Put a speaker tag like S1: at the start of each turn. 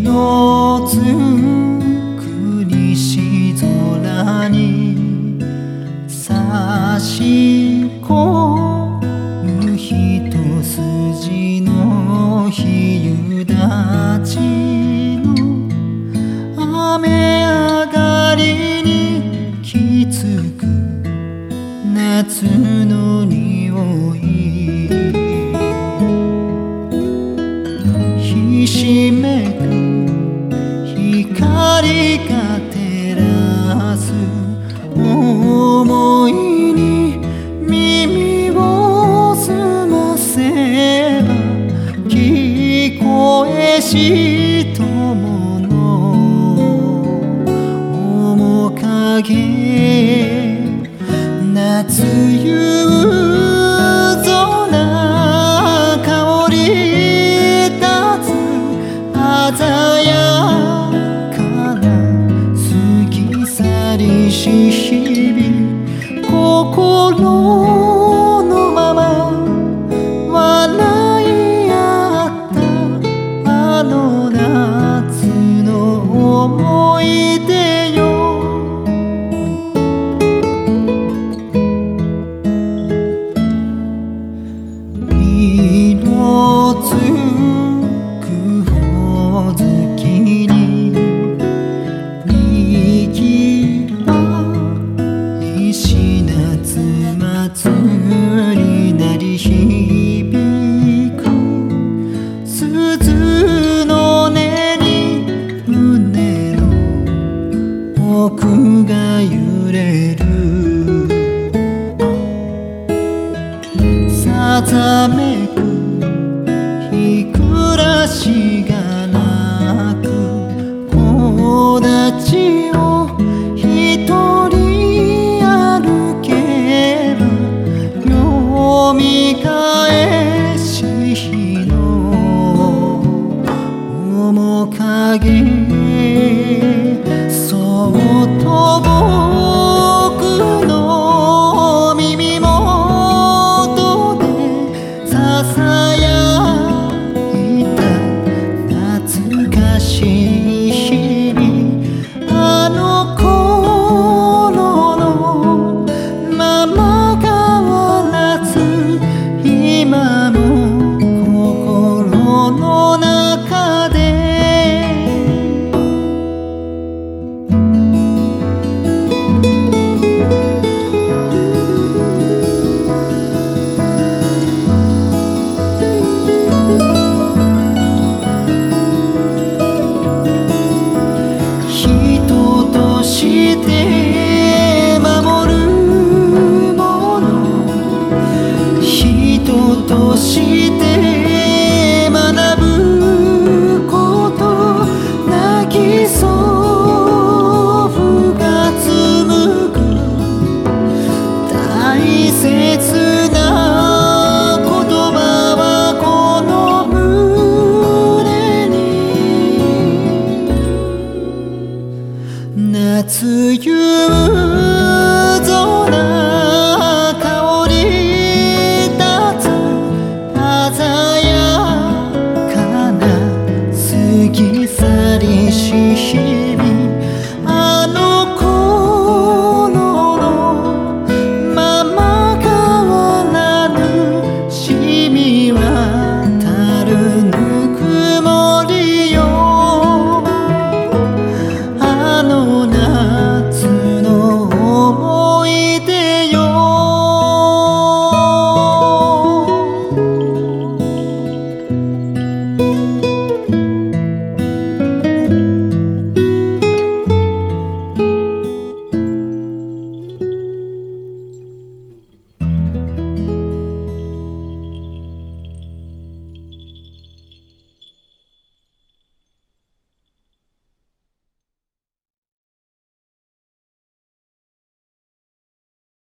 S1: 色づく西空に差し込む一筋の日夕立の雨上がりにきつく夏の匂いひしめく光が照らす想いに耳を澄ませば聞こえし友の面影夏夕空香り立つ鮮やかな過ぎ去りし日々心のまま笑い合ったあの夏の思い出よ色づくほおずきににぎわいし夏祭りなり響く鈴の音に胸の奥が揺れるさざめく日暮らしがなく木立を一人歩けばよみがえし日の面影